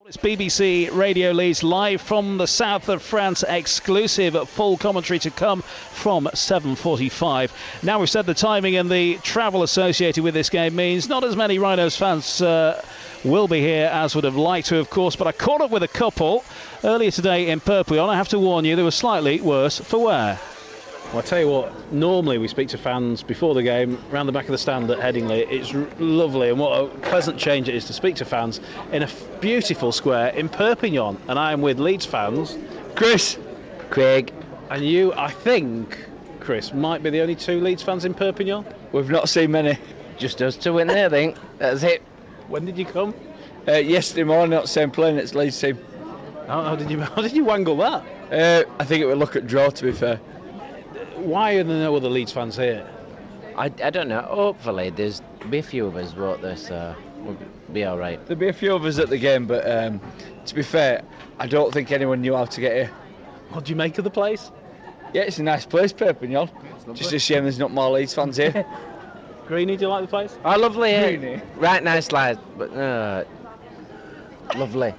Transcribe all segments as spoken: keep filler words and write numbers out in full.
It's B B C Radio Leeds live from the south of France, exclusive full commentary to come from seven forty-five. Now we've said the timing and the travel associated with this game means not as many Rhinos fans uh, will be here as would have liked to, of course, but I caught up with a couple earlier today in Perpignan. I have to warn you, they were slightly worse for wear. Well, I tell you what, normally we speak to fans before the game, round the back of the stand at Headingley. It's r- lovely, and what a pleasant change it is to speak to fans in a f- beautiful square in Perpignan. And I am with Leeds fans, Chris, Craig. and you, I think, Chris, might be the only two Leeds fans in Perpignan. We've not seen many. Just us two in there, I think. That's it. When did you come? Uh, yesterday morning, not the same plane, it's Leeds team. How, how did you how did you wangle that? Uh, I think it would look at draw, to be fair. Why are there no other Leeds fans here? I, I don't know. Hopefully, there's be a few of us, won't there? So we'll be all right. There'll be a few of us at the game, but um, to be fair, I don't think anyone knew how to get here. What do you make of the place? Yeah, it's a nice place, Perpignan. Just a shame there's not more Leeds fans here. Greenie, do you like the place? Oh, lovely here. Really? Right, nice lad, but uh, lovely.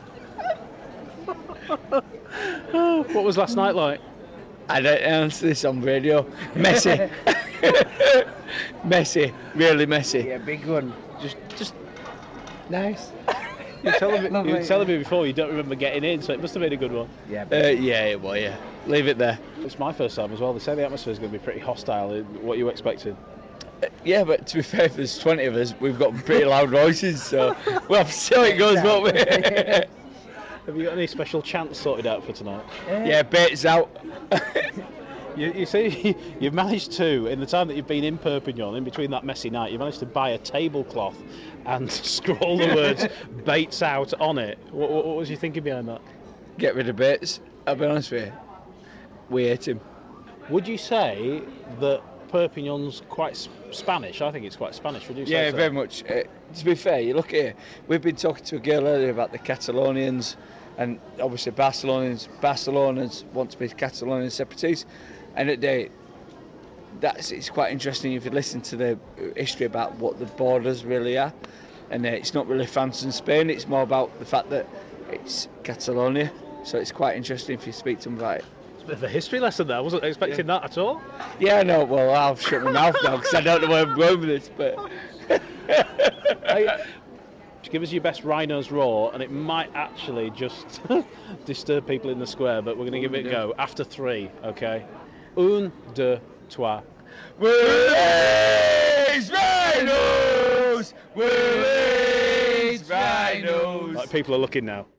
What was last night like? I don't answer this on radio. Messy. Messy. Really messy. Yeah, big one. Just, just nice. You were telling me, you Lovely. were telling me before you don't remember getting in, so it must have been a good one. Yeah. Uh, yeah, it was, yeah. Leave it there. It's my first time as well. They say the atmosphere is going to be pretty hostile. What you expected? Uh, yeah, but to be fair, if there's twenty of us, we've got pretty loud voices, so we'll have to see how it goes, won't we? Have you got any special chants sorted out for tonight? Yeah, bait's out. You, you see, you've managed to, in the time that you've been in Perpignan, in between that messy night, you managed to buy a tablecloth and scroll the words "baits out" on it. What, what, what was you thinking behind that? Get rid of baits. I'll be honest with you. We hate him. Would you say that Perpignan's quite s- Spanish? I think it's quite Spanish. Would you say Yeah, so? very much. Uh, to be fair, you look here. We've been talking to a girl earlier about the Catalonians, and obviously Barcelonans. Barcelonans want to be Catalonian separatists, and at the that's it's quite interesting if you listen to the history about what the borders really are, and uh, it's not really France and Spain. It's more about the fact that it's Catalonia. So it's quite interesting if you speak to them about it. It's a bit of a history lesson there. I wasn't expecting that at all. Yeah, I know. Well, I'll shut my mouth now because I don't know where I'm going with this, but. Hey, give us your best Rhinos roar, and it might actually just disturb people in the square, but we're going to give it a go after three, okay? Un, deux, trois. We're Leeds Rhinos! We're Leeds Rhinos! Like, people are looking now.